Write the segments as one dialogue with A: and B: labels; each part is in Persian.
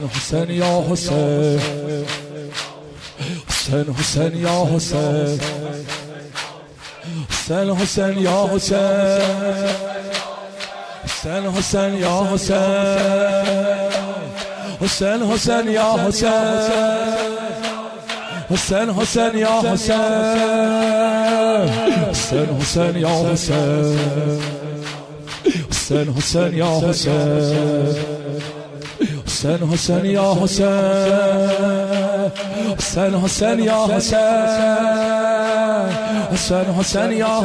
A: حسین یا حسین، حسین حسین یا حسین، حسین حسین یا حسین، حسین حسین یا حسین، حسین حسین یا حسین، حسین حسین یا حسین، حسین حسین یا حسین، حسین حسین یا حسین، حسین حسین یا حسین، حسین حسین یا حسین، حسین حسین یا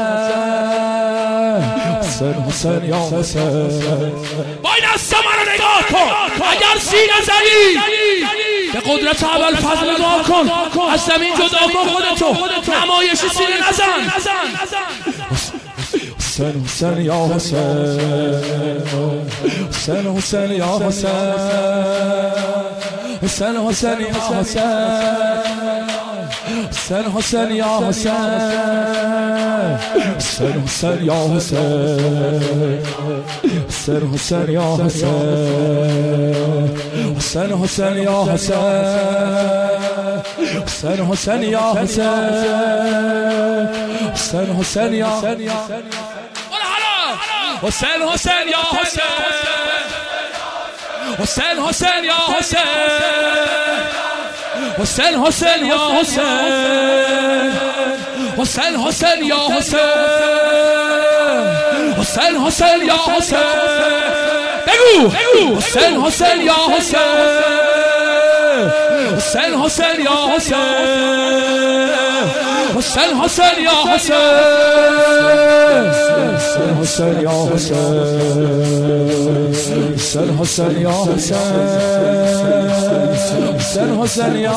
A: حسین، حسین حسین یا حسین.
B: با این دست منو نگاه کن، اگر سینه زدی به قدرت ابوالفضل نگاه کن، از زمین جدا کن خودتو، نمایش سینه نزن.
A: حسین حسین یا حسین، حسین حسین یا حسین، حسین حسین یا حسین، حسین حسین یا حسین، حسین حسین یا حسین، حسین حسین یا حسین، حسین حسین یا حسین، حسین حسین یا حسین، حسین حسین یا حسین، حسین یا حسین، حسین حسین یا حسین، حسین حسین یا حسین، حسین حسین یا حسین، حسین حسین یا حسین. بگو حسین حسین یا حسین، حسین حسین یا حسین، حسین حسین یا حسین، حسین حسین یا حسین، حسین حسین یا حسین، حسین حسین یا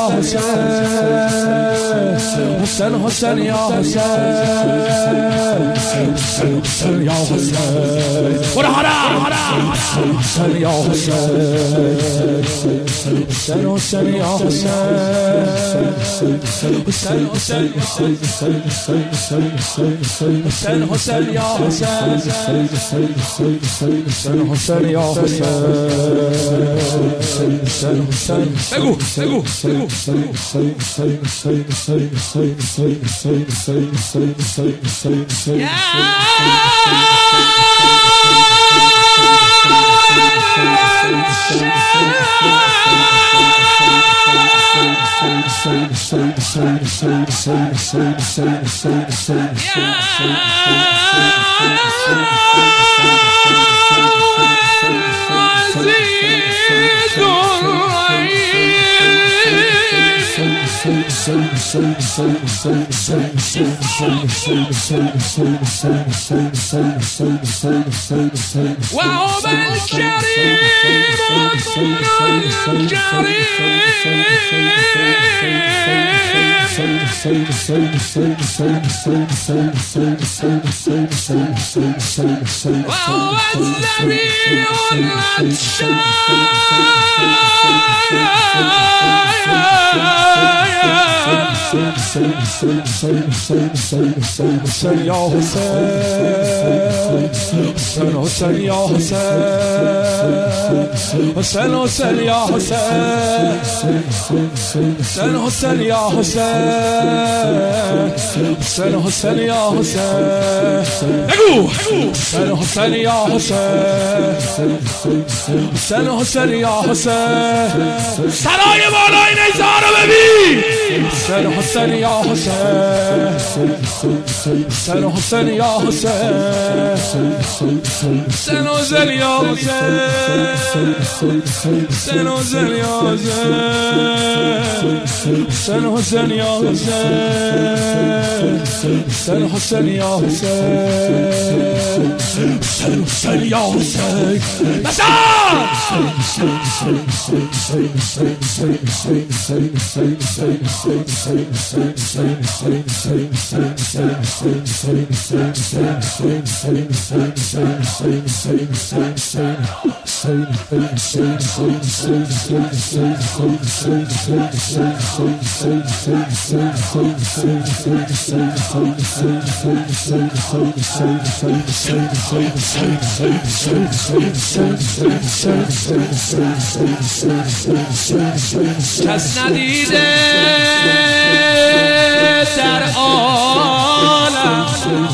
A: حسین، حسین حسین یا حسین، حسین یا حسین. برو حسین یا حسین، حسین حسین یا حسین، حسین حسین یا حسین، حسین حسین یا حسین، حسین حسین یا حسین. بگو وهو الكريم وهو النبي حسین یا حسین، حسین حسین یا حسین، حسین حسین یا حسین، حسین حسین یا حسین، حسین حسین یا حسین. بگو حسین حسین یا حسین، حسین حسین یا حسین. سرای بالای نیزه رو ببین. حسین حسین یا حسین، حسین حسین یا حسین، حسین حسین یا حسین، حسین حسین یا حسین، حسین حسین یا حسین، حسین حسین یا حسین، حسین حسین یا حسین. بسا
B: کس ندیده در عالم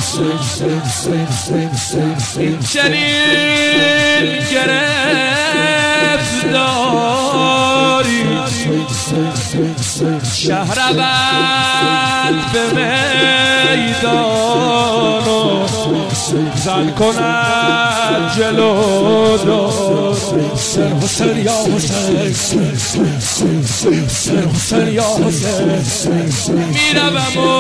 B: این چنین گرفتاری شهر اول به میدان و زن کند جلو
A: حسین حسین یا حسین حسین یا حسین
B: میروم و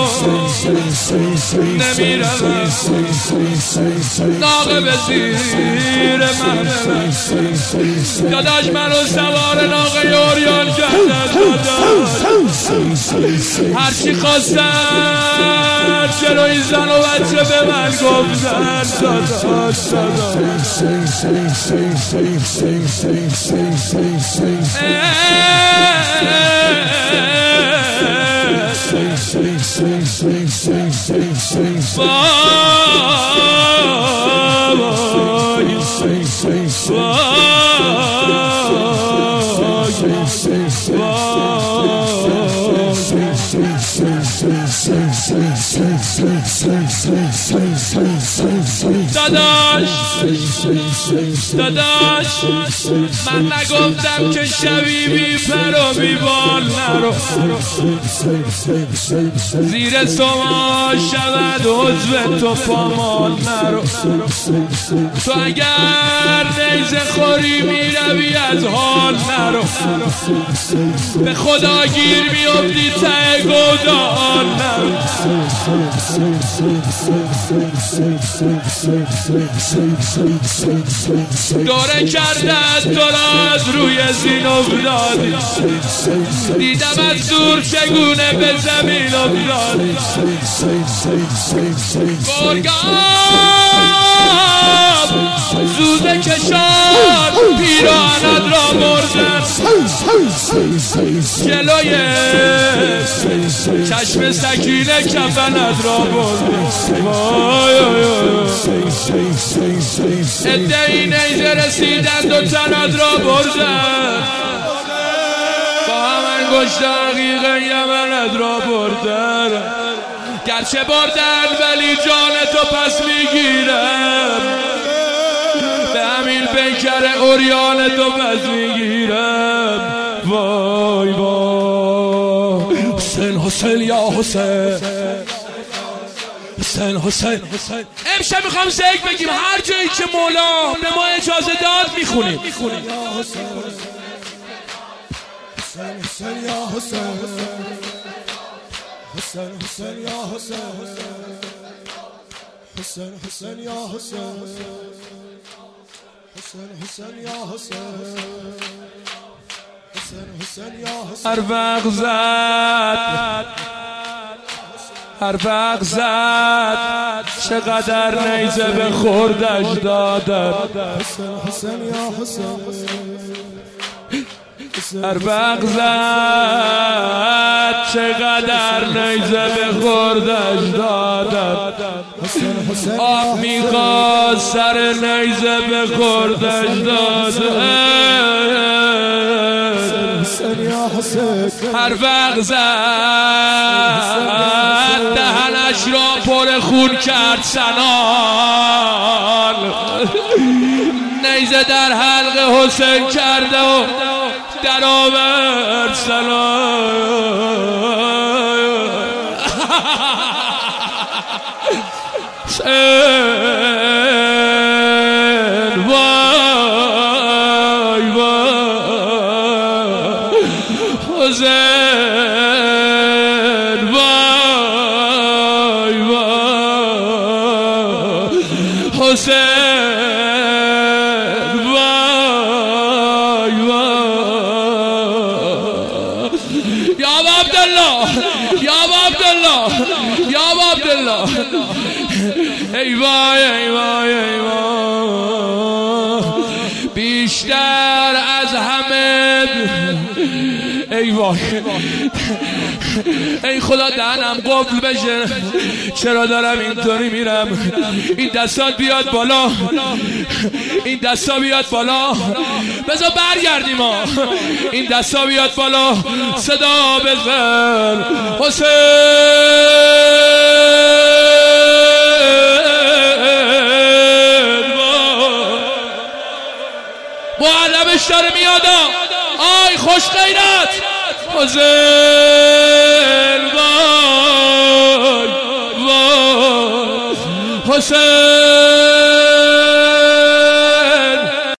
B: نمیروم ناقه به زیر من داداش منو سوار ناقه اوریان کردن هرچی خواستن جلوی زن و بچه به من گفتن داداش داداش من نگفتم که شبی بی پر و بی بال نرو زیر سما شود عضو تو پامال نرو تو اگر نیزه خوری میروی از حال نرو به خدا گیر میافتی ته گودال نرو دوره کردن تو را از روی زین افتادی دیدم از دور چگونه به زمین افتادی گرگان زوزه کشان پیراهنت را بردن جلوی چشم سکینه کفنت را بردن ادعی نیزه رسیدن دو تنت را بردن با هم انگشت عقیق یمنت را بردن گرچه بردن ولی جان تو پس میگیرم به همین پیکر اوریان تو پس میگیرم وای وای
A: حسین حسین یا حسین حسین حسین
B: امشب میخوام ذکر بگیم هر جایی که مولا به ما اجازه داد میخونیم
A: حسین یا حسین حسین حسین یا حسین حسین حسین یا حسین حسین حسین یا حسین حسین حسین یا حسین
B: هر وقت زد چقدر نیزه به خوردش دادم
A: حسین یا حسین
B: هر وقت زد چقدر نیزه به خوردش دادم آب میخواست سر نیزه به خوردش دادم هر وقت زد دهنش را پر خون کرد سنان نیزه در حلق حسین کرده و در آورد سنان وای وای حسین وای وای حسین وای وای یا عبدالله یا ابا عبدالله یا ابا عبدالله ای وای ای وای ای وای بیشتر از همه ای وای ای خدا دهنم قفل بشه چرا دارم اینطوری میرم این دستات بیاد بالا این دستا بیاد بالا بذار برگردیم ما این دستا بیاد بالا صدا بزن حسین معلمش داره میادا آی خوش غیرت حسین وای وای حسین